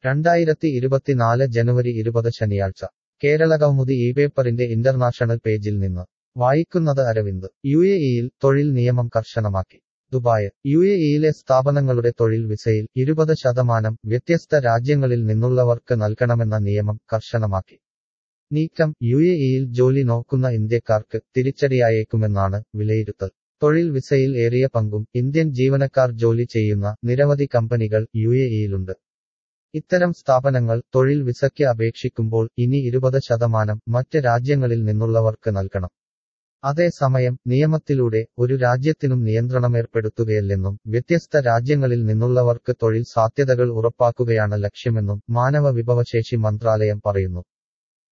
2024 ജനുവരി 20 ശനിയാഴ്ച കേരളകൗമുദി ഈ പേപ്പറിന്റെ ഇന്റർനാഷണൽ പേജിൽ നിന്ന് വായിക്കുന്നത് അരവിന്ദ്. യുഎഇയിൽ തൊഴിൽ നിയമം കർശനമാക്കി. ദുബായ്. യുഎഇയിലെ സ്ഥാപനങ്ങളുടെ തൊഴിൽ വിസയിൽ 20% വ്യത്യസ്ത രാജ്യങ്ങളിൽ നിന്നുള്ളവർക്ക് നൽകണമെന്ന നിയമം കർശനമാക്കി. നീക്കം യുഎഇയിൽ ജോലി നോക്കുന്ന ഇന്ത്യക്കാർക്ക് തിരിച്ചടിയായേക്കുമെന്നാണ് വിലയിരുത്തൽ. തൊഴിൽ വിസയിൽ ഏറിയ പങ്കും ഇന്ത്യൻ ജീവനക്കാർ ജോലി ചെയ്യുന്ന നിരവധി കമ്പനികൾ യുഎഇയിലുണ്ട്. ഇത്തരം സ്ഥാപനങ്ങൾ തൊഴിൽ വിസയ്ക്ക് അപേക്ഷിക്കുമ്പോൾ ഇനി 20% മറ്റ് രാജ്യങ്ങളിൽ നിന്നുള്ളവർക്ക് നൽകണം. അതേസമയം നിയമത്തിലൂടെ ഒരു രാജ്യത്തിനും നിയന്ത്രണമേർപ്പെടുത്തുകയല്ലെന്നും വ്യത്യസ്ത രാജ്യങ്ങളിൽ നിന്നുള്ളവർക്ക് തൊഴിൽ സാധ്യതകൾ ഉറപ്പാക്കുകയാണ് ലക്ഷ്യമെന്നും മാനവ വിഭവശേഷി മന്ത്രാലയം പറയുന്നു.